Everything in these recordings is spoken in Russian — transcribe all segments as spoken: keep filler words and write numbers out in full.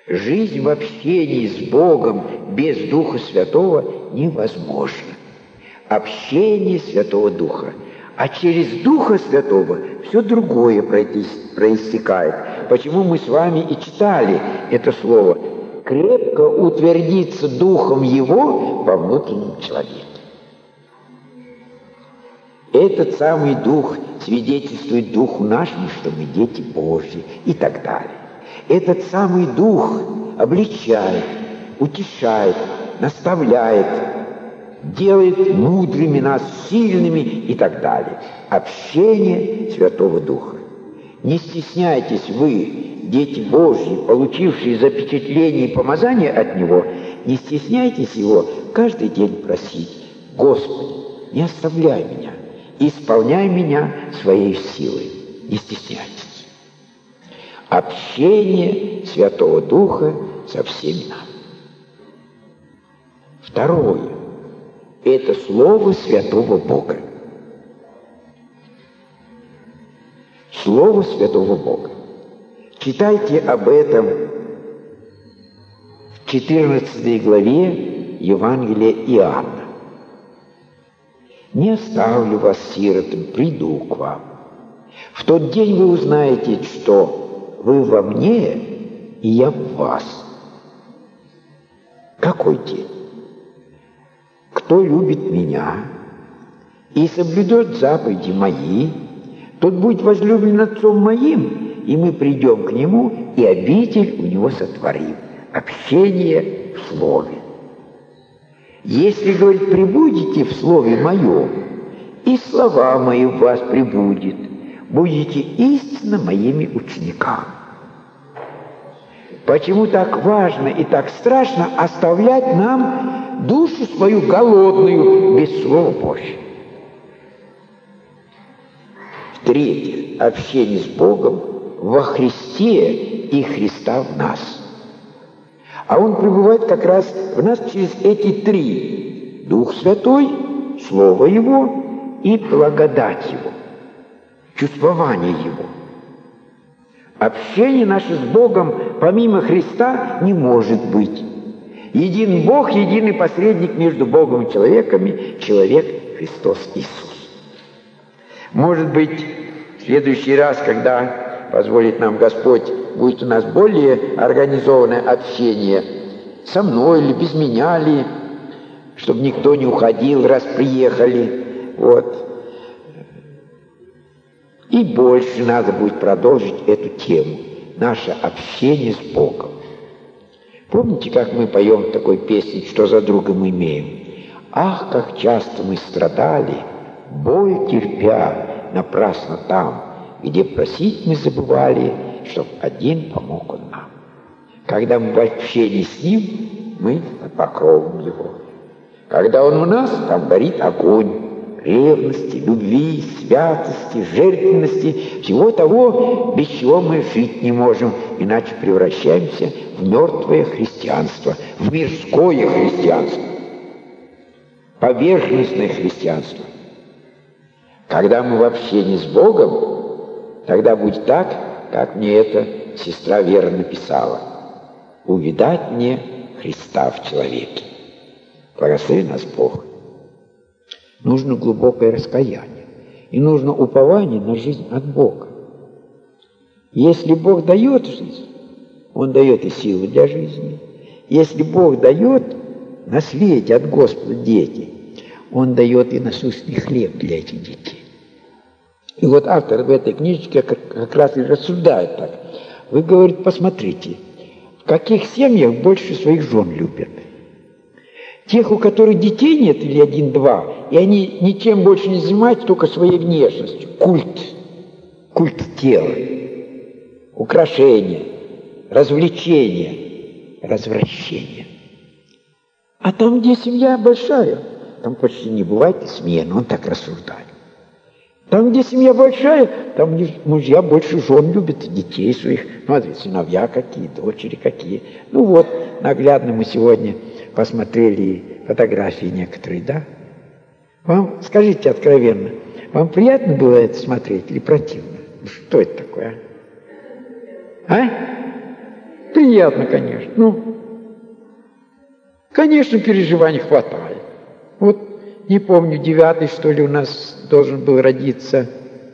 Жизнь в общении с Богом без Духа Святого невозможна. Общение Святого Духа. А через Духа Святого все другое проистекает. Почему мы с вами и читали это слово? Крепко утвердиться Духом Его во внутреннем человеке. Этот самый Дух свидетельствует Духу нашему, что мы дети Божьи и так далее. Этот самый Дух обличает, утешает, наставляет, делает мудрыми нас, сильными и так далее. Общение Святого Духа. Не стесняйтесь вы, дети Божьи, получившие запечатление и помазание от Него, не стесняйтесь Его каждый день просить: Господи, не оставляй меня, исполняй меня своей силой. Не стесняйтесь. Общение Святого Духа со всеми нами. Второе. Это Слово Святого Бога. Слово Святого Бога. Читайте об этом в четырнадцатой главе Евангелия Иоанна. «Не оставлю вас сиротами, приду к вам. В тот день вы узнаете, что вы во мне, и я в вас». Какой день? Кто любит меня и соблюдет заповеди мои, тот будет возлюблен Отцом моим, и мы придем к Нему, и обитель у Него сотворим. Общение в Слове. Если, говорит, пребудете в Слове Моем, и слова Мои в вас пребудет, будете истинно Моими учениками. Почему так важно и так страшно оставлять нам душу свою голодную без Слова Божьего? В-третьих, общение с Богом во Христе и Христа в нас. А Он пребывает как раз в нас через эти три: Дух Святой, Слово Его и благодать Его, чувствование Его. Общение наше с Богом помимо Христа не может быть. Един Бог, единый посредник между Богом и человеками, человек Христос Иисус. Может быть, в следующий раз, когда позволит нам Господь, будет у нас более организованное общение со мной или без меня ли, чтобы никто не уходил, раз приехали. Вот. И больше надо будет продолжить эту тему. Наше общение с Богом. Помните, как мы поем в такой песне «Что за друга мы имеем»? «Ах, как часто мы страдали, боль терпя, напрасно там, где просить мы забывали, чтоб один помог Он нам». Когда мы в общении с Ним, мы под покровом Его. Когда Он у нас, там горит огонь ревности, любви, святости, жертвенности, всего того, без чего мы жить не можем, иначе превращаемся в мертвое христианство, в мирское христианство, поверхностное христианство. Когда мы в общении с Богом, тогда будет так, как мне эта сестра Вера написала: «Увидать мне Христа в человеке». Благослови нас Бог. Нужно глубокое раскаяние. И нужно упование на жизнь от Бога. Если Бог дает жизнь, Он дает и силы для жизни. Если Бог дает на свете от Господа дети, Он дает и насущный хлеб для этих детей. И вот автор в этой книжечке как, как раз и рассуждает так. Вы, говорит, посмотрите, в каких семьях больше своих жен любят. Тех, у которых детей нет или один-два, и они ничем больше не занимаются, только своей внешностью. Культ, культ тела, украшения, развлечения, развращения. А там, где семья большая, там почти не бывает смены, он так рассуждает. Там, где семья большая, там мужья больше жен любят, детей своих. Смотрите, сыновья какие, дочери какие. Ну вот, наглядно мы сегодня посмотрели фотографии некоторые, да? Вам, скажите откровенно, вам приятно было это смотреть или противно? Что это такое, а? А? приятно, конечно. Ну, конечно, переживаний хватает. Вот, не помню, девятый, что ли, у нас должен был родиться.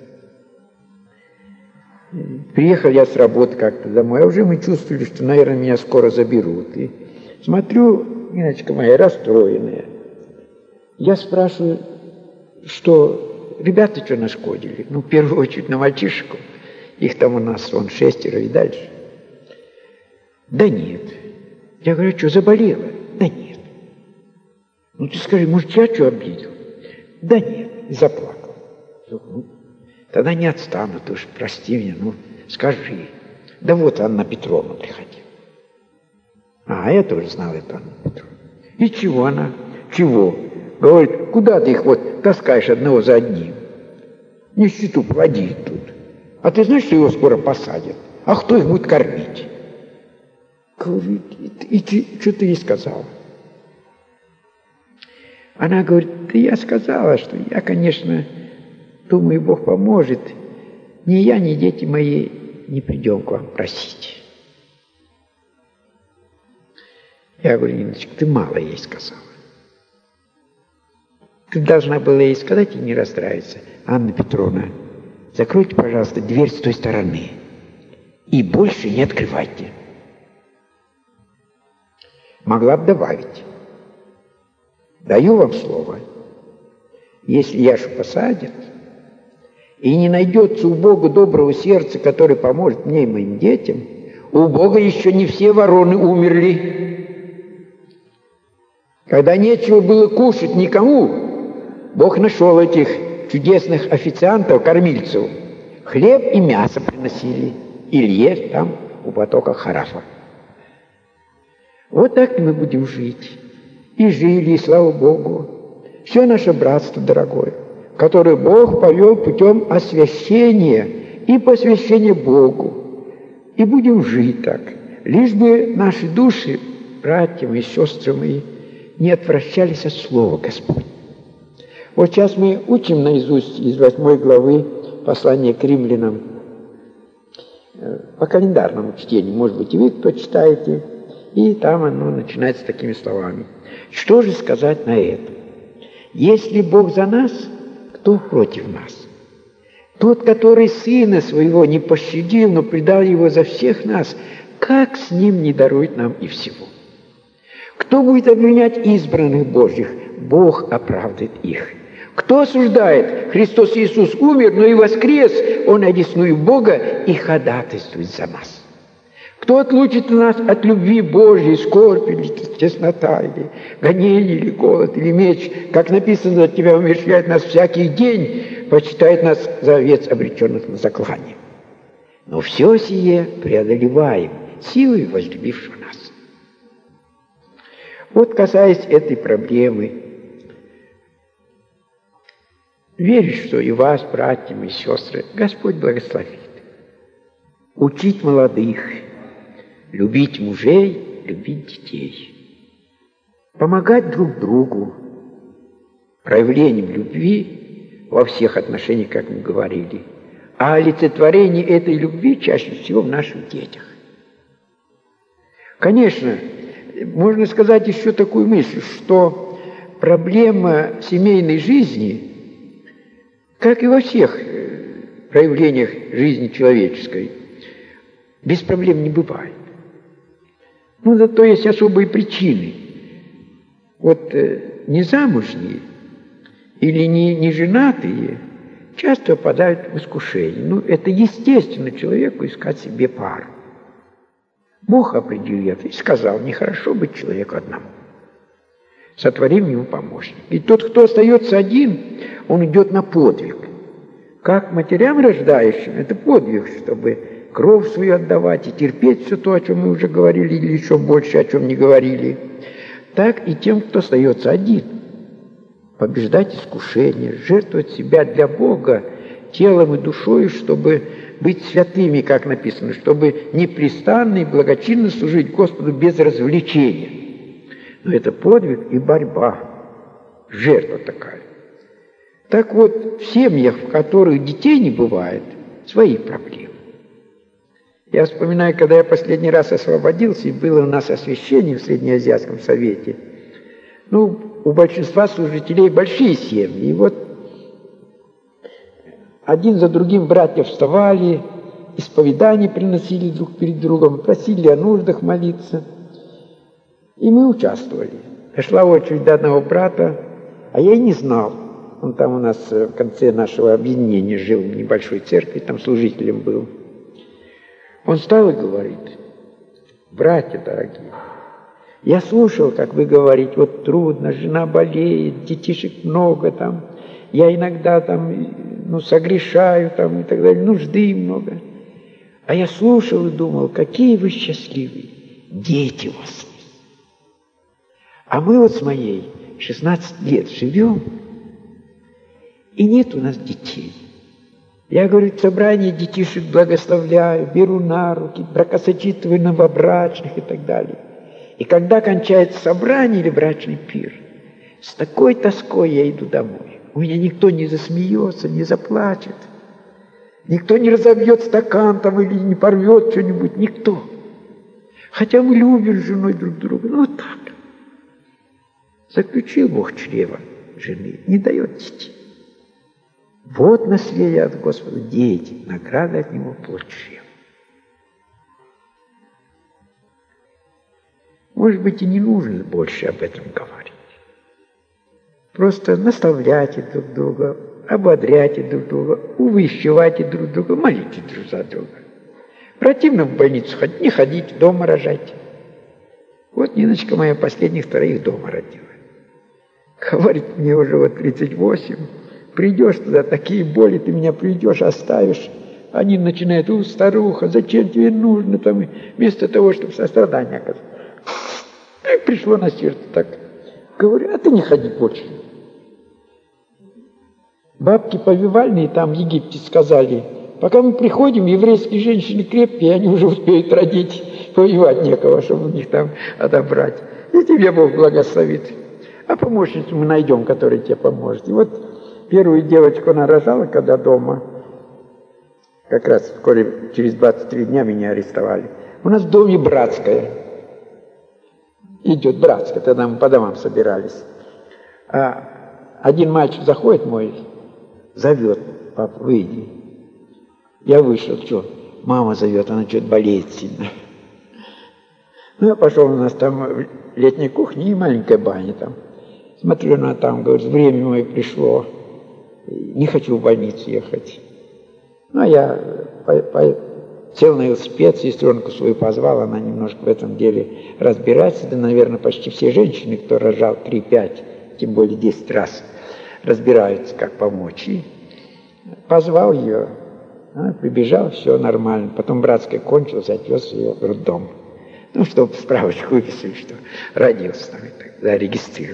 Приехал я с работы как-то домой, а уже мы чувствовали, что, наверное, меня скоро заберут. И смотрю, Ниночка моя расстроенная. Я спрашиваю, что ребята что нашкодили? Ну, в первую очередь на мальчишку. Их там у нас вон шестеро и дальше. Да нет. Я говорю, что, заболела? Да нет. Ну, ты скажи, может, я что обидел? Да нет. И заплакал. Ну, тогда не отстану, ты уж прости меня, ну, скажи. Да вот Анна Петровна приходила. А, я тоже знал эту Анну Петровну. И чего она? Чего? Говорит, куда ты их вот таскаешь одного за одним? Нищету плоди тут. А ты знаешь, что его скоро посадят? А кто их будет кормить? Говорит, и, и ты, что ты ей сказала? Она говорит, да я сказала, что я, конечно, думаю, Бог поможет. Ни я, ни дети мои не придем к вам просить. Я говорю, Ниночка, ты мало ей сказала. Ты должна была ей сказать и не расстраиваться. Анна Петровна, закройте, пожалуйста, дверь с той стороны. И больше не открывайте. Могла бы добавить. Даю вам слово. Если Яшу посадят, и не найдется у Бога доброго сердца, который поможет мне и моим детям, у Бога еще не все вороны умерли. Когда нечего было кушать никому, Бог нашел этих чудесных официантов, кормильцев. Хлеб и мясо приносили. Илье там у потока Харафа. Вот так мы будем жить. И жили, и слава Богу. Все наше братство дорогое, которое Бог повел путем освящения и посвящения Богу. И будем жить так. Лишь бы наши души, братья мои, сестры мои, не отвращались от Слова Господня. Вот сейчас мы учим наизусть из восьмой главы послания к римлянам по календарному чтению. Может быть, и вы кто читаете. И там оно начинается такими словами. Что же сказать на это? Если Бог за нас, кто против нас? Тот, который Сына Своего не пощадил, но предал Его за всех нас, как с Ним не дарует нам и всего? Кто будет обвинять избранных Божьих? Бог оправдает их. Кто осуждает? Христос Иисус умер, но и воскрес. Он одесную Бога и ходатайствует за нас. Кто отлучит нас от любви Божьей, скорбь или теснота, или гонение, или голод, или меч? Как написано, от Тебя умерщвляет нас всякий день, почитает нас за овец, обреченных на заклание. Но все сие преодолеваем силой возлюбившего нас. Вот касаясь этой проблемы, верю, что и вас, братья и сестры, Господь благословит. Учить молодых, любить мужей, любить детей. Помогать друг другу, проявлением любви во всех отношениях, как мы говорили. А олицетворение этой любви чаще всего в наших детях. Конечно, можно сказать еще такую мысль, что проблема семейной жизни, как и во всех проявлениях жизни человеческой, без проблем не бывает. Ну, зато есть особые причины. Вот э, незамужние или не, не женатые часто попадают в искушение. Ну, это естественно человеку искать себе пару. Бог определил это и сказал, нехорошо быть человеку одному. Сотворим ему помощник. И тот, кто остается один, он идет на подвиг. Как матерям рождающим, это подвиг, чтобы кровь свою отдавать и терпеть все то, о чем мы уже говорили, или еще больше, о чем не говорили. Так и тем, кто остается один. Побеждать искушение, жертвовать себя для Бога телом и душой, чтобы быть святыми, как написано, чтобы непрестанно и благочинно служить Господу без развлечения. Но это подвиг и борьба, жертва такая. Так вот, в семьях, в которых детей не бывает, свои проблемы. Я вспоминаю, когда я последний раз освободился, и было у нас освящение в Среднеазиатском совете. Ну, у большинства служителей большие семьи. И вот один за другим братья вставали, исповедания приносили друг перед другом, просили о нуждах молиться. И мы участвовали. Дошла очередь до одного брата, а я и не знал. Он там у нас в конце нашего объединения жил в небольшой церкви, там служителем был. Он встал и говорит: братья дорогие, я слушал, как вы говорите, вот трудно, жена болеет, детишек много там, я иногда там, ну, согрешаю там и так далее, нужды много. А я слушал и думал, какие вы счастливые, дети у вас. А мы вот с моей шестнадцать лет живем, и нет у нас детей. Я, говорю, в собрании детишек благословляю, беру на руки, бракосочетываю новобрачных и так далее. И когда кончается собрание или брачный пир, с такой тоской я иду домой. У меня никто не засмеется, не заплачет. Никто не разобьет стакан там или не порвет что-нибудь. Никто. Хотя мы любим с женой друг друга. Ну вот так. Заключил Бог чрево жены, не дает детей. Вот наследие от Господа, дети, награда от Него плод чрева. Может быть, и не нужно больше об этом говорить. Просто наставляйте друг друга, ободряйте друг друга, увещевайте друг друга, молитесь друг за друга. Противно в больницу ходить, не ходите, дома рожайте. Вот Ниночка моя последних троих дома родила. Говорит, мне уже вот тридцать восемь. Придешь туда, такие боли, ты меня придешь, оставишь. Они начинают: у, старуха, зачем тебе нужно там, вместо того, чтобы сострадание оказать. И пришло на сердце так. Говорю, а ты не ходи больше. Бабки повивальные там в Египте сказали, пока мы приходим, еврейские женщины крепкие, они уже успеют родить, повивать некого, чтобы у них там отобрать. И тебе Бог благословит. А помощницу мы найдем, которая тебе поможет. И вот первую девочку она рожала, когда дома. Как раз вскоре, через двадцать три дня меня арестовали. У нас в доме братская. Идет братская, тогда мы по домам собирались. А один мальчик заходит мой, зовет: пап, выйди. Я вышел, что? Мама зовет, она что-то болеет сильно. Ну, я пошел, у нас там летняя кухня и маленькая баня там. Смотрю, она там, говорит, время мое пришло, не хочу в больницу ехать. Ну, а я по, по, сел на велосипед, сестренку свою позвал, она немножко в этом деле разбирается. Да, наверное, почти все женщины, кто рожал три-пять, тем более десять раз, разбираются, как помочь. И позвал ее, она прибежала, все нормально. Потом братская кончилась, отвез ее в роддом. Ну, чтобы справочку выписали, что родился там, и так зарегистрировали.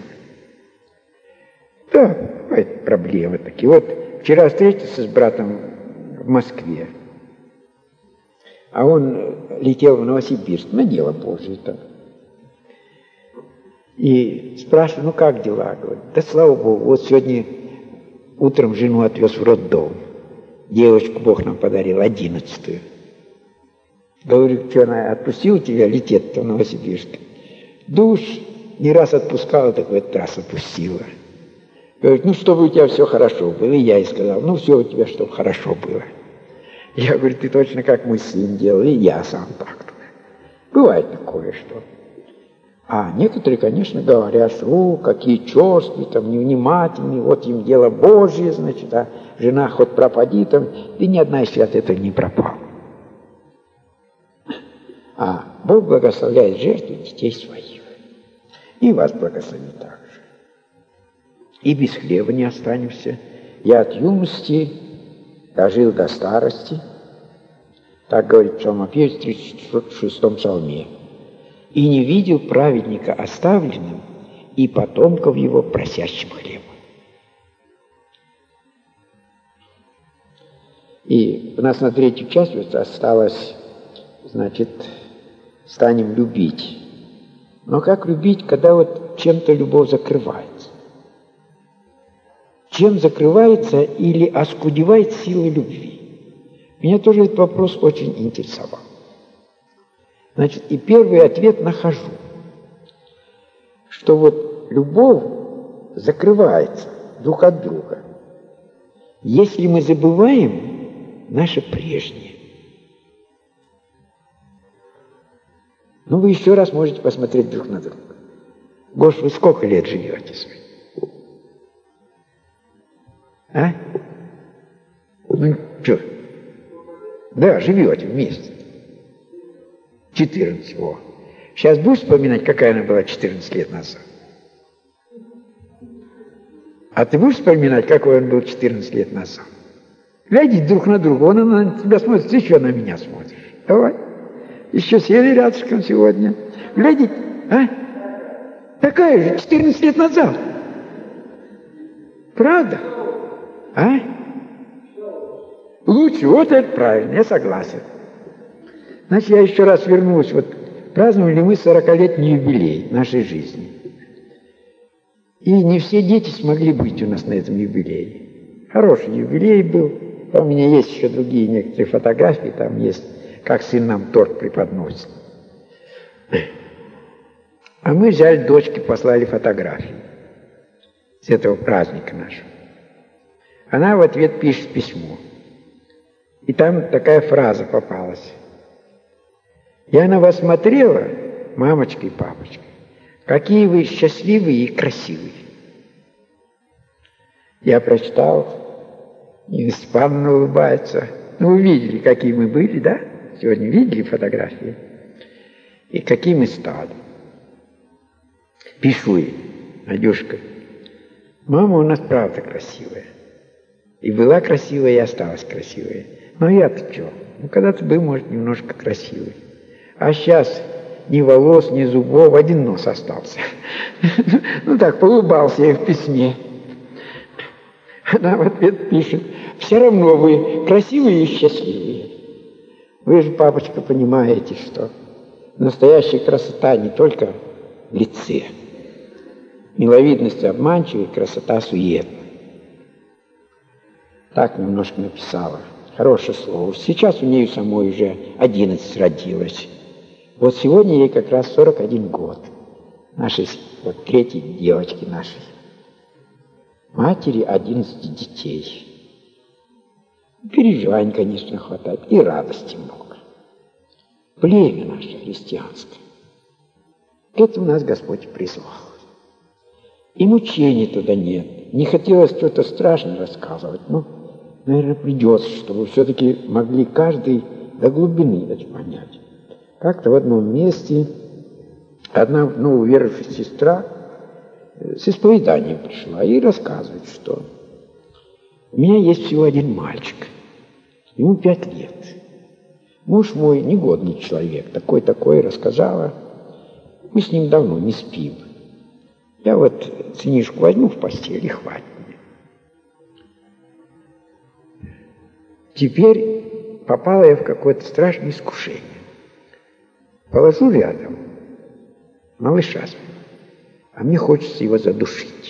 Да, бывают проблемы такие. Вот вчера встретился с братом в Москве, а он летел в Новосибирск на дело Божие там. И спрашиваю, ну как дела? Говорит, да слава Богу, вот сегодня утром жену отвез в роддом. Девочку Бог нам подарил, одиннадцатую. Говорю, что она отпустила тебя лететь-то в Новосибирск? Душ не раз отпускала, так в этот раз отпустила. Говорит, ну, чтобы у тебя все хорошо было. И я ей сказал, ну, все у тебя, чтобы хорошо было. Я говорю, ты точно как мой сын делал, и я сам так. Бывает такое, что. А некоторые, конечно, говорят, что, о, какие черствые, там, невнимательные, вот им дело Божье, значит, а жена хоть пропади там, и ни одна из от этого не пропала. А Бог благословляет жертву детей своих. И вас благословит также. И без хлеба не останемся. Я от юности дожил до старости. Так говорит псалмопевец в тридцать шестом псалме. И не видел праведника оставленным, и потомков его просящим хлеба. И у нас на третью часть вот осталось, значит, станем любить. Но как любить, когда вот чем-то любовь закрывается? Чем закрывается или оскудевает сила любви? Меня тоже этот вопрос очень интересовал. Значит, и первый ответ нахожу, что вот любовь закрывается друг от друга, если мы забываем наше прежнее. Ну, вы еще раз можете посмотреть друг на друга. Гош, вы сколько лет живете с вами? А? Ну, что? Да, живете вместе. четырнадцать, о. Сейчас будешь вспоминать, какая она была четырнадцать лет назад? А ты будешь вспоминать, какой он был четырнадцать лет назад? Глядите друг на друга, он на тебя смотрит, ты еще на меня смотришь. Давай. Еще сели рядышком сегодня. Глядите, а? Такая же, четырнадцать лет назад. Правда? А? Лучше, вот это правильно, я согласен. Значит, я еще раз вернусь. Вот праздновали мы сорокалетний юбилей нашей жизни. И не все дети смогли быть у нас на этом юбилее. Хороший юбилей был. Там у меня есть еще другие некоторые фотографии. Там есть, как сын нам торт преподносит. А мы взяли дочке, послали фотографии с этого праздника нашего. Она в ответ пишет письмо. И там такая фраза попалась. Я на вас смотрела, мамочка и папочка, какие вы счастливые и красивые. Я прочитал, Нина Степановна улыбается. Ну, вы видели, какие мы были, да? Сегодня видели фотографии? И какие мы стали. Пишу ей, Надюшка, мама у нас правда красивая. И была красивая, и осталась красивая. Но я-то что? Ну, когда-то был, может, немножко красивый. А сейчас ни волос, ни зубов, один нос остался. Ну так, поулыбался я в письме. Она в ответ пишет, все равно вы красивые и счастливые. Вы же, папочка, понимаете, что настоящая красота не только в лице. Миловидность обманчивая, красота суетная. Так немножко написала. Хорошее слово. Сейчас у нее самой уже одиннадцать родилось. Вот сегодня ей как раз сорок один год. Нашей, вот третьей девочки нашей. Матери одиннадцати детей. Переживаний, конечно, хватает. И радости много. Племя наше христианское. К этому нас Господь призвал. И мучений туда нет. Не хотелось что-то страшное рассказывать, но, наверное, придется, чтобы все-таки могли каждый до глубины это понять. Как-то в одном месте одна новоуверовавшая сестра с исповеданием пришла и рассказывает, что у меня есть всего один мальчик, ему пять лет. Муж мой негодный человек, такой-такой, рассказала. Мы с ним давно не спим. Я вот сынишку возьму в постель и хватит мне. Теперь попала я в какое-то страшное искушение. Положу рядом малыша своего, а мне хочется его задушить.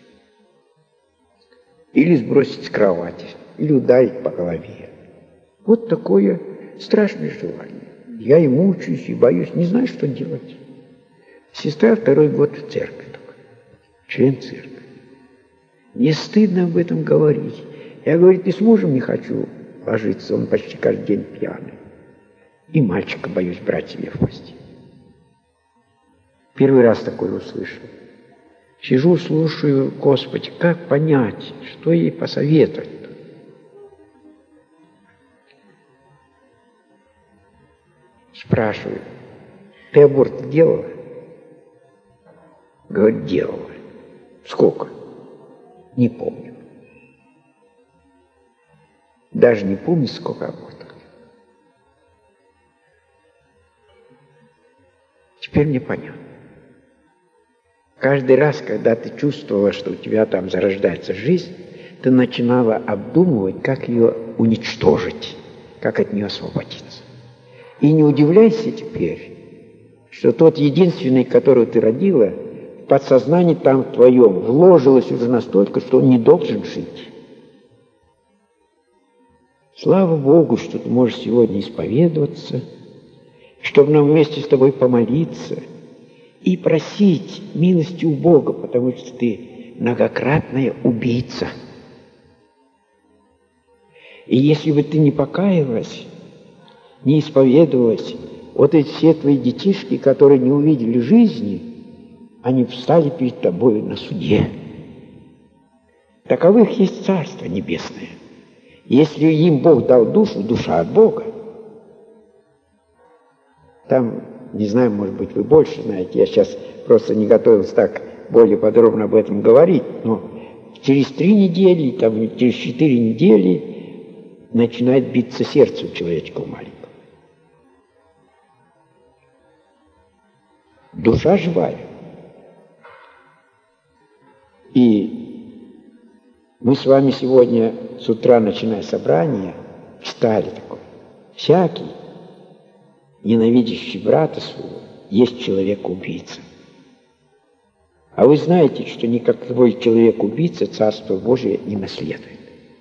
Или сбросить с кровати, или ударить по голове. Вот такое страшное желание. Я и мучаюсь, и боюсь, не знаю, что делать. Сестра второй год в церкви только, член церкви. Мне стыдно об этом говорить. Я, говорит, и с мужем не хочу ложиться, он почти каждый день пьяный. И мальчика боюсь брать себе в постель. Первый раз такое услышал. Сижу, слушаю, Господи, как понять, что ей посоветовать-то? Спрашиваю, ты аборт делала? Говорит, делала. Сколько? Не помню. Даже не помню, сколько абортов. Теперь мне понятно. Каждый раз, когда ты чувствовала, что у тебя там зарождается жизнь, ты начинала обдумывать, как ее уничтожить, как от нее освободиться. И не удивляйся теперь, что тот единственный, которого ты родила, в подсознании там в твоем вложилось уже настолько, что он не должен жить. Слава Богу, что ты можешь сегодня исповедоваться, чтобы нам вместе с тобой помолиться и просить милости у Бога, потому что ты многократная убийца. И если бы ты не покаялась, не исповедовалась, вот эти все твои детишки, которые не увидели жизни, они встали перед тобой на суде. Таковых есть Царство Небесное. Если им Бог дал душу, душа от Бога. Там, не знаю, может быть, вы больше знаете, я сейчас просто не готовился так более подробно об этом говорить, но через три недели, там, через четыре недели начинает биться сердце у человечка маленького. Душа живая. И мы с вами сегодня с утра, начиная собрание, читали такое. Всякий, ненавидящий брата своего, есть человек-убийца. А вы знаете, что никакой человек-убийца Царство Божие не наследует.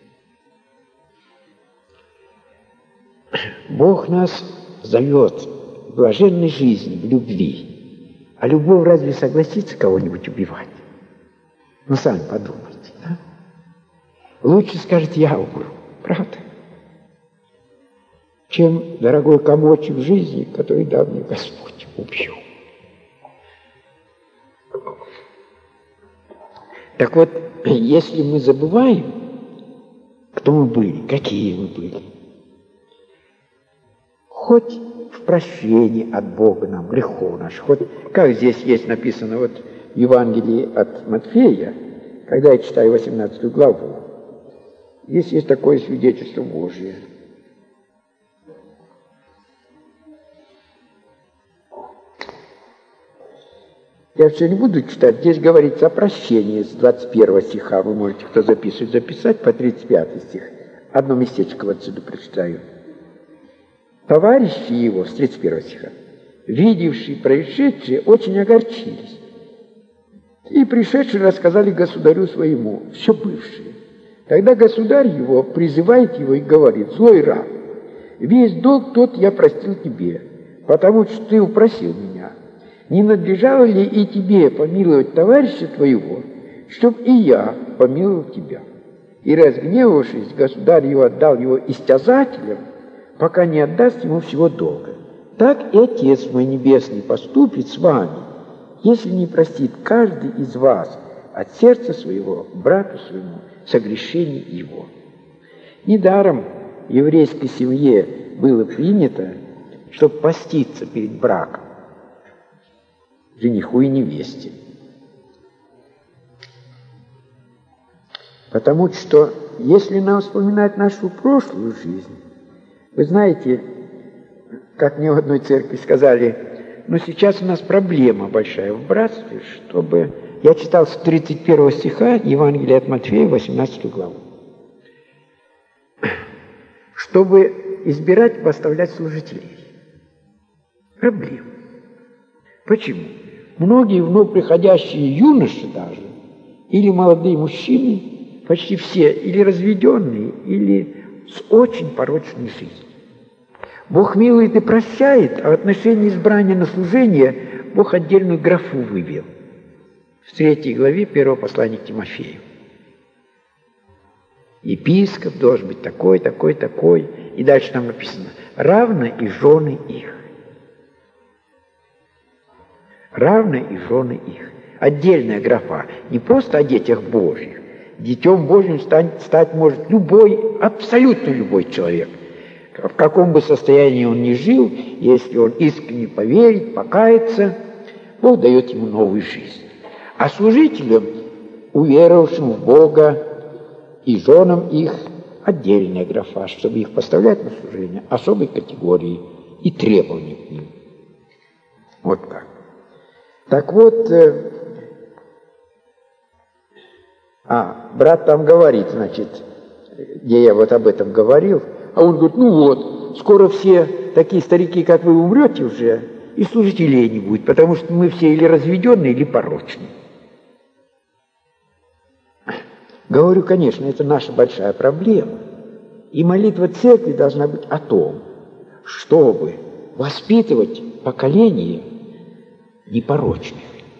Бог нас зовет в блаженной жизни, в любви. А любовь разве согласится кого-нибудь убивать? Ну, сами подумайте, да? Лучше скажет, я умру, правда? Чем дорогой комочек жизни, который дал мне Господь, убью. Так вот, если мы забываем, кто мы были, какие мы были, хоть в прощении от Бога нам, грехов наших, вот как здесь есть написано вот в Евангелии от Матфея, когда я читаю восемнадцатую главу, здесь есть такое свидетельство Божие. Я все не буду читать, здесь говорится о прощении с двадцать первого стиха, вы можете, кто записывает, записать, по тридцать пятый стих. Одно местечко вот отсюда прочитаю. Товарищи его, с тридцать первого стиха, видевшие происшедшее, очень огорчились. И пришедшие рассказали государю своему все бывшее. Тогда государь его призывает его и говорит: «Злой раб, весь долг тот я простил тебе, потому что ты упросил меня. Не надлежало ли и тебе помиловать товарища твоего, чтоб и я помиловал тебя?» И, разгневавшись, государь его отдал его истязателям, пока не отдаст ему всего долга. Так и Отец мой Небесный поступит с вами, если не простит каждый из вас от сердца своего брату своему согрешений его. Недаром в еврейской семье было принято, чтобы поститься перед браком жениху и невесте. Потому что, если нам вспоминать нашу прошлую жизнь, вы знаете, как мне в одной церкви сказали, но сейчас у нас проблема большая в братстве, чтобы... Я читал с тридцать первого стиха Евангелия от Матфея, восемнадцатую главу. Чтобы избирать, поставлять служителей. Проблема. Почему? Многие вновь приходящие юноши даже, или молодые мужчины, почти все, или разведенные, или с очень порочной жизнью. Бог милует и прощает, а в отношении избрания на служение Бог отдельную графу вывел. В третьей главе первого послания к Тимофею. Епископ должен быть такой, такой, такой. И дальше там написано: равно и жены их. Равно и жены их. Отдельная графа. Не просто о детях Божьих. Детем Божьим стать, стать может любой, абсолютно любой человек. В каком бы состоянии он ни жил, если он искренне поверит, покается, Бог дает ему новую жизнь. А служителям, уверовавшим в Бога и женам их, отдельная графа, чтобы их поставлять на служение особой категории и требований к ним. Вот так. Так вот, э, а, брат там говорит, значит, где я вот об этом говорил, а он говорит: ну вот, скоро все такие старики, как вы, умрете уже, и служителей не будет, потому что мы все или разведенные, или порочные. Говорю, конечно, это наша большая проблема. И молитва церкви должна быть о том, чтобы воспитывать поколение непорочных.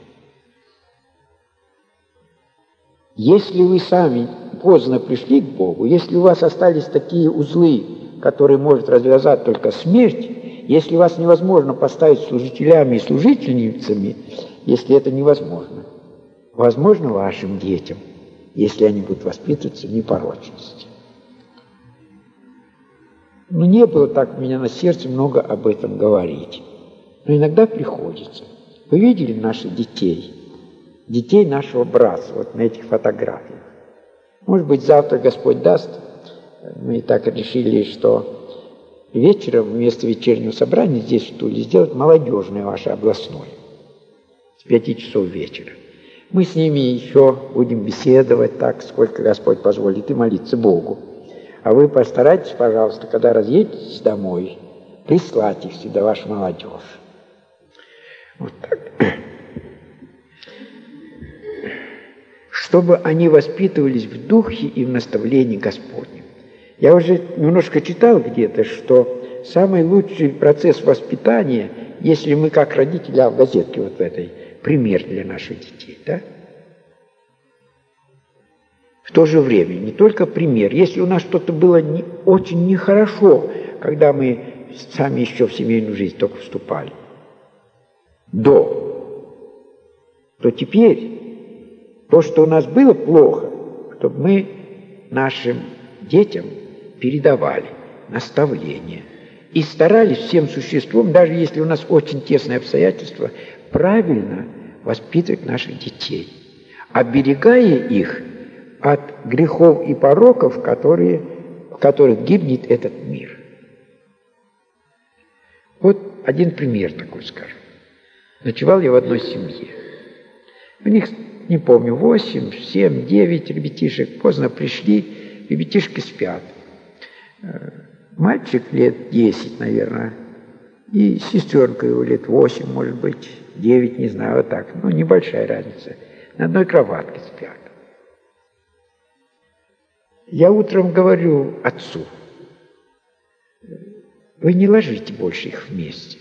Если вы сами поздно пришли к Богу, если у вас остались такие узлы, которые может развязать только смерть, если вас невозможно поставить служителями и служительницами, если это невозможно, возможно вашим детям, если они будут воспитываться в непорочности. Но не было так у меня на сердце много об этом говорить. Но иногда приходится. Вы видели наших детей? Детей нашего братства, вот на этих фотографиях. Может быть, завтра Господь даст, мы так решили, что вечером вместо вечернего собрания здесь в Туле сделать молодежное ваше областное. С пяти часов вечера. Мы с ними еще будем беседовать так, сколько Господь позволит, и молиться Богу. А вы постарайтесь, пожалуйста, когда разъедетесь домой, прислать их сюда, вашу молодежь. Вот так. Чтобы они воспитывались в духе и в наставлении Господнем. Я уже немножко читал где-то, что самый лучший процесс воспитания, если мы как родители, а в газетке вот в этой, пример для наших детей, да? В то же время, не только пример, если у нас что-то было не, очень нехорошо, когда мы сами еще в семейную жизнь только вступали, до, то теперь то, что у нас было плохо, чтобы мы нашим детям передавали наставления и старались всем существом, даже если у нас очень тесные обстоятельства, правильно воспитывать наших детей, оберегая их от грехов и пороков, которые, в которых гибнет этот мир. Вот один пример такой скажу. Ночевал я в одной семье. У них, не помню, восемь, семь, девять ребятишек поздно пришли, ребятишки спят. Мальчик лет десять, наверное, и сестерка его лет восемь, может быть, девять, не знаю, вот так. Ну, небольшая разница. На одной кроватке спят. Я утром говорю отцу: вы не ложите больше их вместе.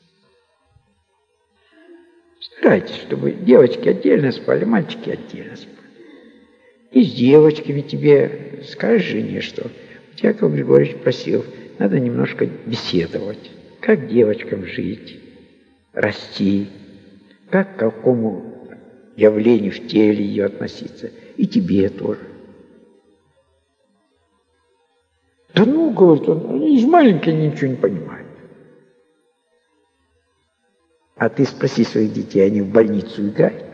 Старайтесь, чтобы девочки отдельно спали, мальчики отдельно спали. И с девочками тебе скажешь жене, что Яков Григорьевич просил, надо немножко беседовать, как девочкам жить, расти, как к какому явлению в теле ее относиться, и тебе тоже. Да ну, говорит он, они же маленькие, ничего не понимают. А ты спроси своих детей, они в больницу играют?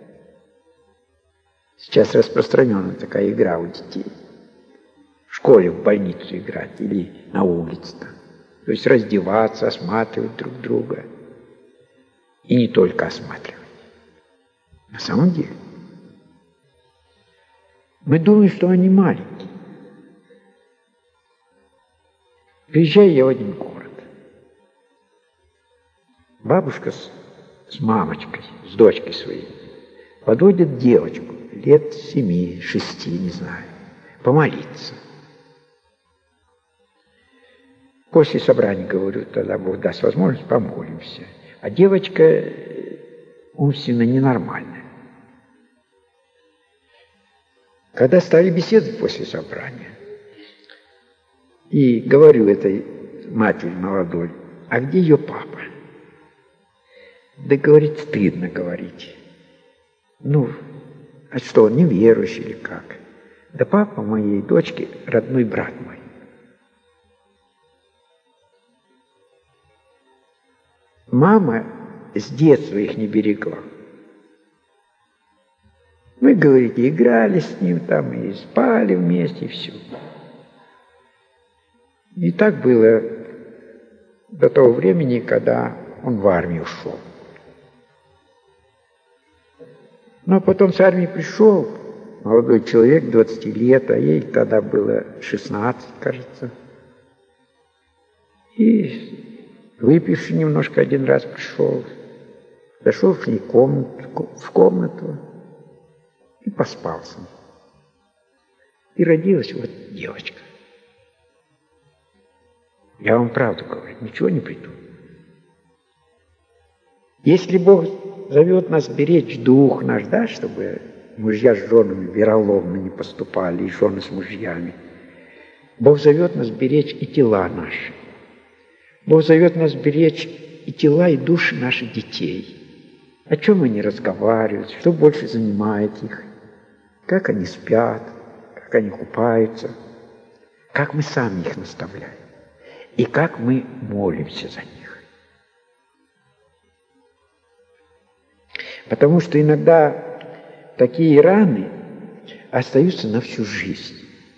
Сейчас распространена такая игра у детей. В школе в больницу играть или на улице-то. То есть раздеваться, осматривать друг друга. И не только осматривать. На самом деле. Мы думаем, что они маленькие. Приезжаю я в один город. Бабушка с, с мамочкой, с дочкой своей, подводят девочку лет семи, шести, не знаю, помолиться. После собрания, говорю, тогда Бог даст возможность, помолимся. А девочка умственно ненормальная. Когда стали беседовать после собрания, и говорю этой матери молодой: а где ее папа? Да, говорит, стыдно говорить. Ну, а что, он неверующий или как? Да папа моей дочки родной брат мой. Мама с детства их не берегла. Мы, говорите, играли с ним там, и спали вместе, и все. И так было до того времени, когда он в армию ушел. Но потом с армии пришел молодой человек, двадцати лет, а ей тогда было шестнадцать, кажется. И выпивший немножко один раз пришел, зашел к ней в комнату, в комнату и поспал с ней. И родилась вот девочка. Я вам правду говорю, ничего не придумал. Если Бог зовет нас беречь дух наш, да, чтобы мужья с женами вероломно не поступали, и жены с мужьями, Бог зовет нас беречь и тела наши. Бог зовет нас беречь и тела, и души наших детей. О чем они разговаривают, что больше занимает их, как они спят, как они купаются, как мы сами их наставляем, и как мы молимся за них. Потому что иногда такие раны остаются на всю жизнь.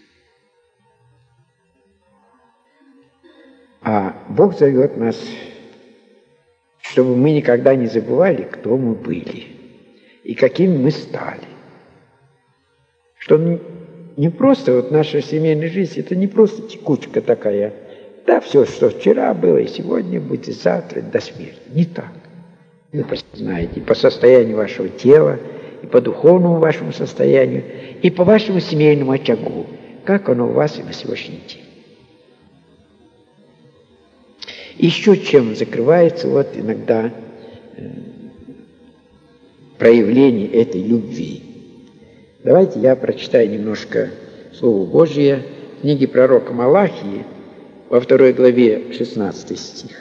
А Бог зовет нас, чтобы мы никогда не забывали, кто мы были и какими мы стали. Что не просто вот наша семейная жизнь, это не просто текучка такая. Да, все, что вчера было, и сегодня будет, и завтра, до смерти. Не так. Вы знаете, и по состоянию вашего тела, и по духовному вашему состоянию, и по вашему семейному очагу, как оно у вас и на сегодняшний день. Еще чем закрывается вот иногда э, проявление этой любви. Давайте я прочитаю немножко Слово Божие в книге пророка Малахии во второй главе шестнадцатый стих.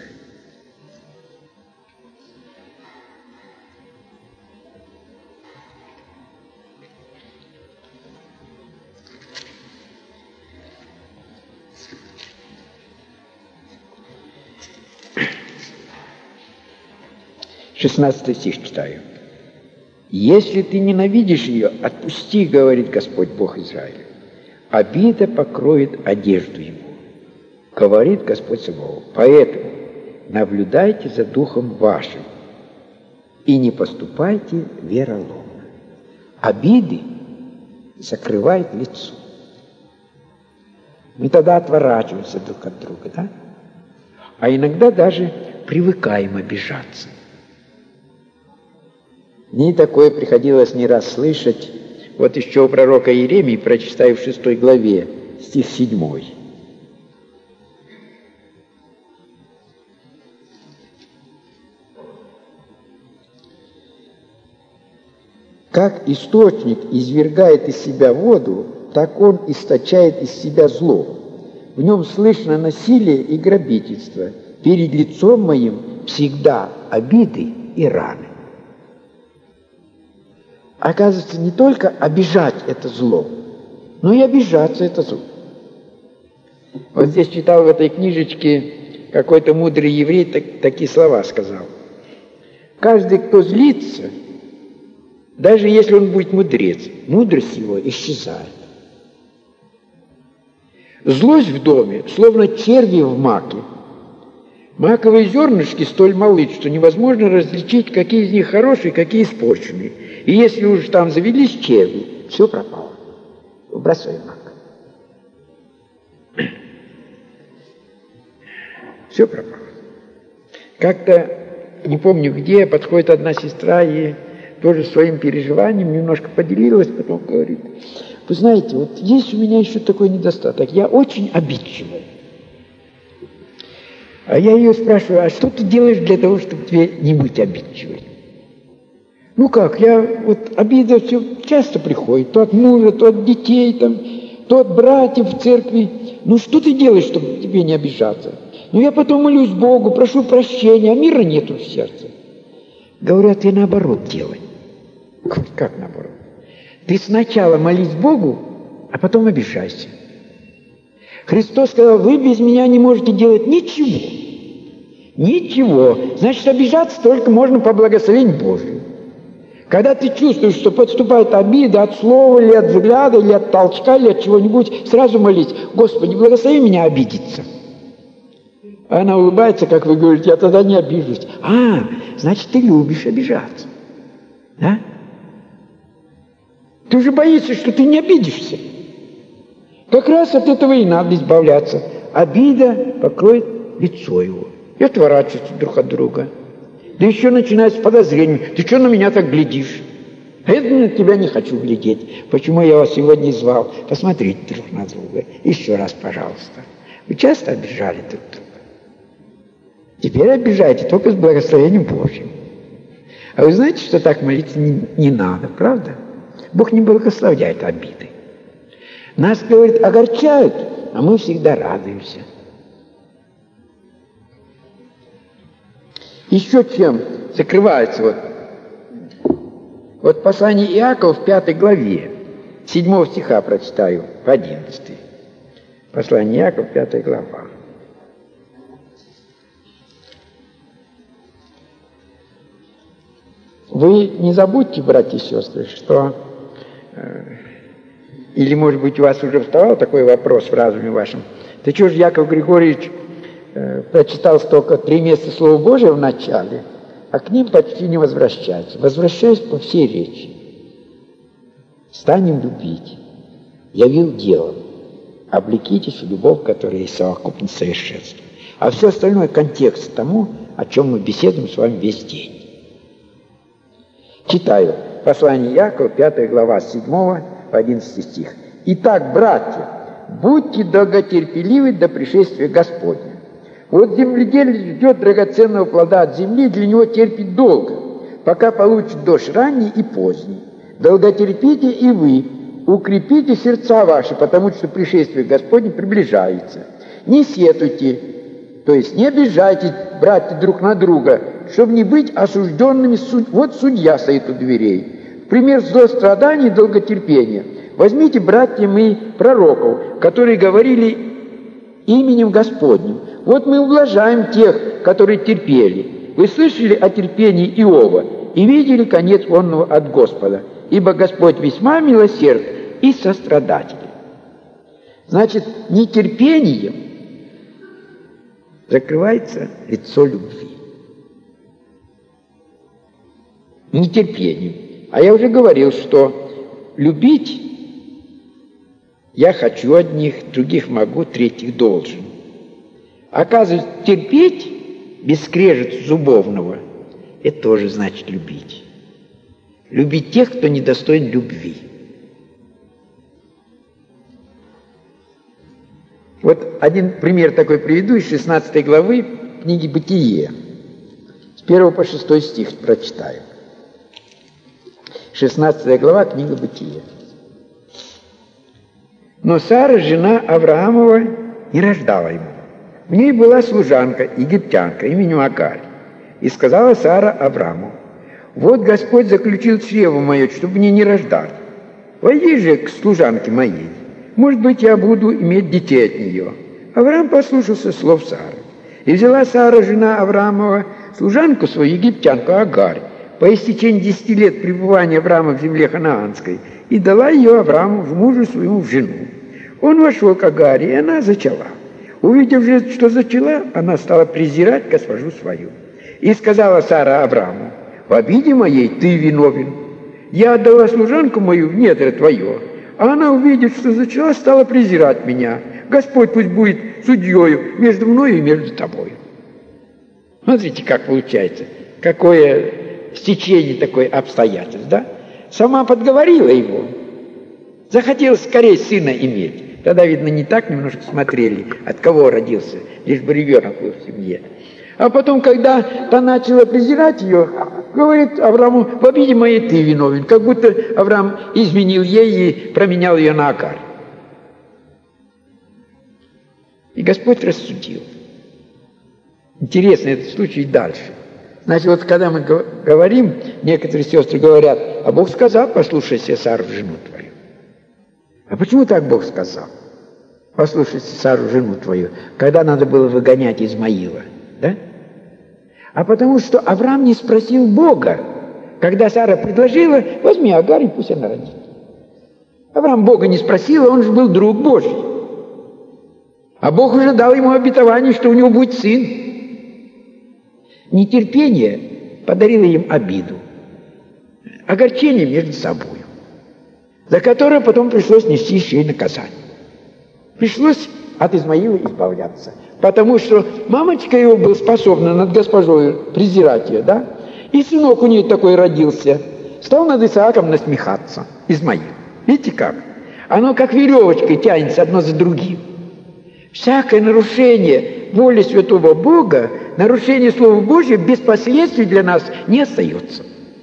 шестнадцатый стих читаю. «Если ты ненавидишь ее, отпусти, говорит Господь Бог Израиля. Обида покроет одежду ему, говорит Господь Саваоф. Поэтому наблюдайте за духом вашим и не поступайте вероломно». Обиды закрывают лицо. Мы тогда отворачиваемся друг от друга, да? А иногда даже привыкаем обижаться. Мне такое приходилось не раз слышать. Вот еще у пророка Иеремии, прочитаю в шестой главе, стих седьмой. «Как источник извергает из себя воду, так он источает из себя зло. В нем слышно насилие и грабительство. Перед лицом моим всегда обиды и раны». Оказывается, не только обижать это зло, но и обижаться это зло. Вот здесь читал в этой книжечке, какой-то мудрый еврей так, такие слова сказал. Каждый, кто злится, даже если он будет мудрец, мудрость его исчезает. Злость в доме, словно черви в маке. Маковые зернышки столь малы, что невозможно различить, какие из них хорошие, какие испорченные. И если уж там завелись черви, все пропало. Бросай мак. Все пропало. Как-то, не помню где, подходит одна сестра и тоже своим переживанием немножко поделилась, потом говорит: вы знаете, вот есть у меня еще такой недостаток, я очень обидчивая. А я ее спрашиваю: а что ты делаешь для того, чтобы тебе не быть обидчивой? Ну как, я вот обида все часто приходит, то от мужа, то от детей, там, то от братьев в церкви. Ну что ты делаешь, чтобы тебе не обижаться? Ну я потом молюсь Богу, прошу прощения, а мира нету в сердце. Говорят, ты наоборот делай. Как наоборот? Ты сначала молись Богу, а потом обижайся. Христос сказал: вы без меня не можете делать ничего. Ничего. Значит, обижаться только можно по благословению Божию. Когда ты чувствуешь, что подступает обида от слова, или от взгляда, или от толчка, или от чего-нибудь, сразу молись: Господи, благослови меня обидеться. А она улыбается, как вы говорите: я тогда не обижусь. А, значит, ты любишь обижаться. Да? Ты уже боишься, что ты не обидишься. Как раз от этого и надо избавляться. Обида покроет лицо его. И отворачиваются друг от друга. Да еще начинает с подозрением: ты что на меня так глядишь? А я на тебя не хочу глядеть. Почему я вас сегодня звал? Посмотрите друг на друга. Еще раз, пожалуйста. Вы часто обижали друг друга? Теперь обижайте только с благословением Божьим. А вы знаете, что так молиться не, не надо, правда? Бог не благословляет обиды. Нас, говорит, огорчают, а мы всегда радуемся. Еще чем закрывается вот, вот послание Иакова в пятой главе, седьмого стиха прочитаю, в одиннадцатый. Послание Иакова, пятая глава. Вы не забудьте, братья и сестры, что, э, или, может быть, у вас уже вставал такой вопрос в разуме вашем, да что же Яков Григорьевич э, прочитал столько три месяца Слова Божия в начале, а к ним почти не возвращается. Возвращаюсь по всей речи. Станем любить, явил делом, облекитесь в любовь, которая есть совокупность совершенства. А все остальное контекст тому, о чем мы беседуем с вами весь день. Читаю послание Иакова, пятая глава, с седьмого по одиннадцатый стих. «Итак, братья, будьте долготерпеливы до пришествия Господня. Вот земледелец ждет драгоценного плода от земли, для него терпит долго, пока получит дождь ранний и поздний. Долготерпите и вы, укрепите сердца ваши, потому что пришествие Господне приближается. Не сетуйте, то есть не обижайтесь, братья, друг на друга, чтобы не быть осужденными. Вот судья стоит у дверей. В пример зло страданий и долготерпения. Возьмите, братья мои, пророков, которые говорили именем Господним. Вот мы ублажаем тех, которые терпели. Вы слышали о терпении Иова и видели конец онного от Господа, ибо Господь весьма милосерд и сострадатель». Значит, нетерпением закрывается лицо любви. Нетерпением. А я уже говорил, что любить я хочу одних, других могу, третьих должен. Оказывается, терпеть без скрежета зубовного – это тоже значит любить. Любить тех, кто недостоин любви. Вот один пример такой приведу из шестнадцатой главы книги «Бытие». С первого по шестой стих прочитаю. шестнадцатая глава, книга «Бытие». «Но Сара, жена Авраамова, не рождала ему. В ней была служанка, египтянка, именем Агарь. И сказала Сара Аврааму: вот Господь заключил чрево мое, чтобы мне не рождать. Войди же к служанке моей. Может быть, я буду иметь детей от нее». Авраам послушался слов Сары. И взяла Сара, жена Авраамова, служанку свою, египтянку Агарь, по истечении десяти лет пребывания Авраама в земле ханаанской, и дала ее Аврааму в мужу своему в жену. Он вошел к Агаре, и она зачала. Увидев же, что зачала, она стала презирать госпожу свою. И сказала Сара Аврааму: в обиде моей ты виновен. Я отдала служанку мою в недра твое, а она, увидев, что зачала, стала презирать меня. Господь пусть будет судьею между мною и между тобой. Смотрите, как получается, какое стечение такое обстоятельств, да? Сама подговорила его. Захотелось скорее сына иметь. Тогда, видно, не так немножко смотрели, от кого родился, лишь бы ребенок был в семье. А потом, когда та начала презирать ее, говорит Аврааму: в обиде моей ты виновен. Как будто Авраам изменил ей и променял ее на Агарь. И Господь рассудил. Интересно этот случай дальше. Значит, вот когда мы говорим, некоторые сестры говорят: а Бог сказал, послушайся Сару, жену твою. А почему так Бог сказал? Послушайся Сару, жену твою, когда надо было выгонять Измаила, да? А потому что Авраам не спросил Бога, когда Сара предложила: возьми Агарь, и пусть она родит. Авраам Бога не спросил, он же был друг Божий. А Бог уже дал ему обетование, что у него будет сын. Нетерпение подарило им обиду, огорчение между собой, за которое потом пришлось нести еще и наказание. Пришлось от Измаила избавляться, потому что мамочка его была способна над госпожой презирать ее, да? И сынок у нее такой родился, стал над Исааком насмехаться, Измаил. Видите как? Оно как веревочкой тянется одно за другим. Всякое нарушение воли святого Бога, нарушение Слова Божьего без последствий для нас не остается.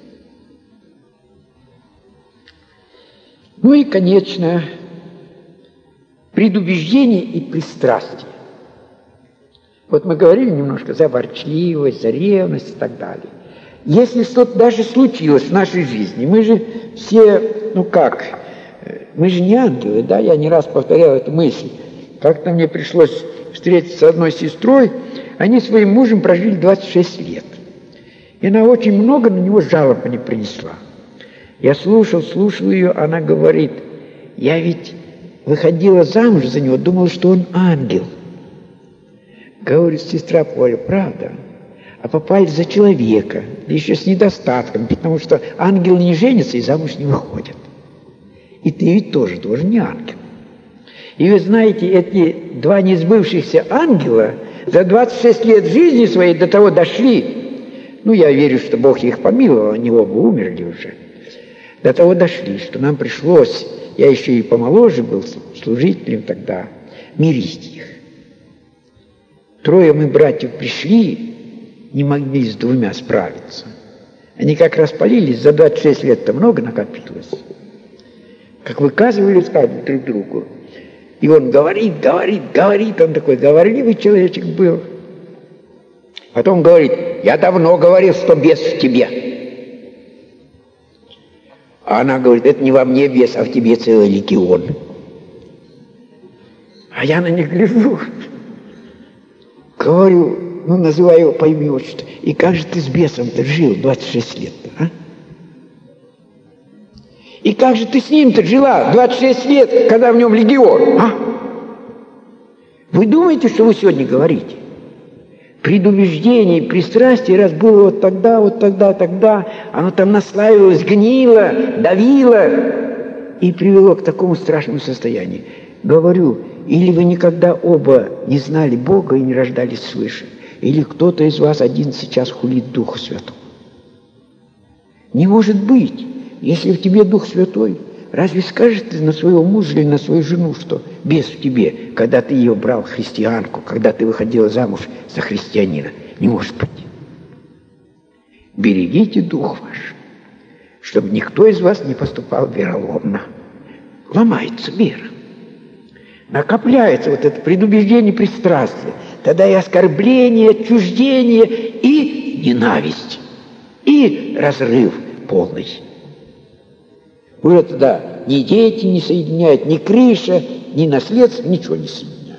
Ну и, конечно, предубеждение и пристрастие. Вот мы говорили немножко за ворчливость, за ревность и так далее. Если что-то даже случилось в нашей жизни, мы же все, ну как, мы же не ангелы, да, я не раз повторял эту мысль. Как-то мне пришлось встретиться с одной сестрой, они своим мужем прожили двадцать шесть лет. И она очень много на него жалоб не принесла. Я слушал, слушал ее, она говорит, я ведь выходила замуж за него, думала, что он ангел. Говорит, сестра Поля, правда, а попали за человека, да еще с недостатком, потому что ангел не женится и замуж не выходит. И ты ведь тоже, тоже не ангел. И вы знаете, эти два несбывшихся ангела за двадцать шесть лет жизни своей до того дошли, ну, я верю, что Бог их помиловал, они оба умерли уже, до того дошли, что нам пришлось, я еще и помоложе был служителем тогда, мирить их. Трое мы, братьев, пришли, не могли с двумя справиться. Они как распалились, за двадцать шесть лет-то много накопилось. Как выказывали, сказали друг другу. И он говорит, говорит, говорит, он такой говорливый человечек был. Потом говорит, я давно говорил, что бес в тебе. А она говорит, это не во мне бес, а в тебе целый легион. А я на них гляжу. Говорю, ну, называю его по имени отчеству. И как же ты с бесом-то жил двадцать шесть лет-то, а? И как же ты с ним-то жила двадцать шесть лет, когда в нем легион, а? Вы думаете, что вы сегодня говорите? Предубеждение, пристрастие, раз было вот тогда, вот тогда, тогда, оно там наслаивалось, гнило, давило и привело к такому страшному состоянию. Говорю, или вы никогда оба не знали Бога и не рождались свыше, или кто-то из вас один сейчас хулит Духа Святого. Не может быть, если в тебе Дух Святой, разве скажешь ты на своего мужа или на свою жену, что бес в тебе, когда ты ее брал христианку, когда ты выходила замуж за христианина? Не может быть. Берегите дух ваш, чтобы никто из вас не поступал вероломно. Ломается вера. Накопляется вот это предубеждение, пристрастие. Тогда и оскорбление, отчуждение, и ненависть, и разрыв полный. Уже тогда ни дети не соединяют, ни крыша, ни наследство, ничего не соединяют.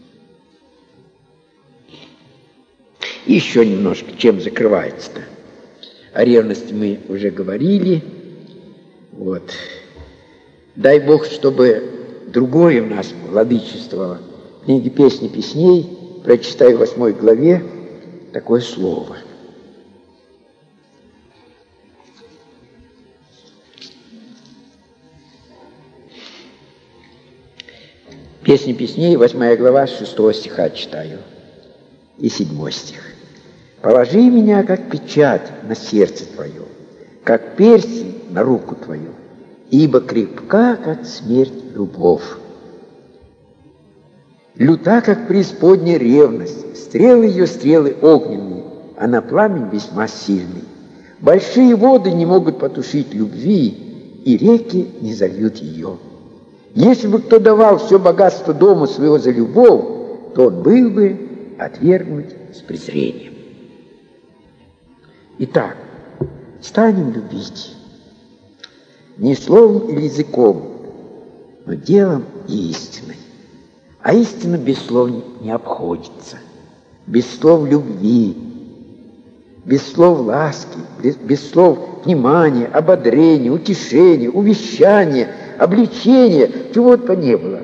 Еще немножко, чем закрывается-то. О ревности мы уже говорили. Вот. Дай Бог, чтобы другое у нас владычествовало. В книге «Песни песней» прочитаю в восьмой главе такое слово. Песни песней, восьмая глава, с шестого стиха читаю. И седьмой стих. «Положи меня, как печать, на сердце твое, как перстень на руку твою, ибо крепка, как смерть, любовь. Люта, как преисподняя ревность, стрелы ее стрелы огненные, а на пламень весьма сильный. Большие воды не могут потушить любви, и реки не зальют ее. Если бы кто давал все богатство дому своего за любовь, то он был бы отвергнут с презрением». Итак, станем любить не словом или языком, но делом и истиной. А истина без слов не обходится, без слов любви, без слов ласки, без, без слов внимания, ободрения, утешения, увещания, обличения, чего-то не было.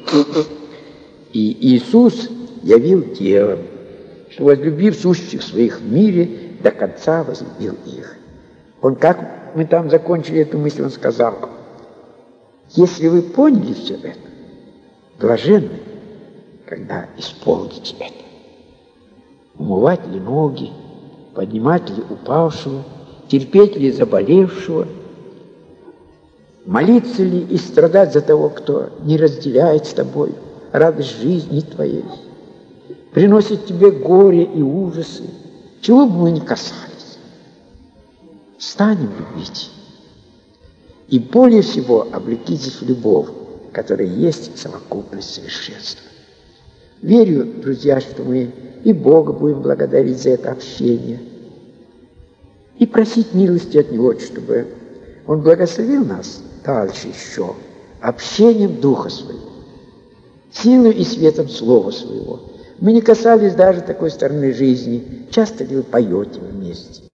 И Иисус явил делом, что, возлюбив сущих своих в мире, до конца возлюбил их. Он, как мы там закончили эту мысль, он сказал, если вы поняли все это, блаженны, когда исполните это. Умывать ли ноги, поднимать ли упавшего, терпеть ли заболевшего, молиться ли и страдать за того, кто не разделяет с тобой радость жизни твоей, приносит тебе горе и ужасы, чего бы мы ни касались. Станем любить. И более всего облекитесь в любовь, которая есть совокупность совершенства. Верю, друзья, что мы и Бога будем благодарить за это общение, и просить милости от Него, чтобы Он благословил нас дальше еще общением Духа Своего, силой и светом Слова Своего. Мы не касались даже такой стороны жизни. Часто ли вы поете вместе?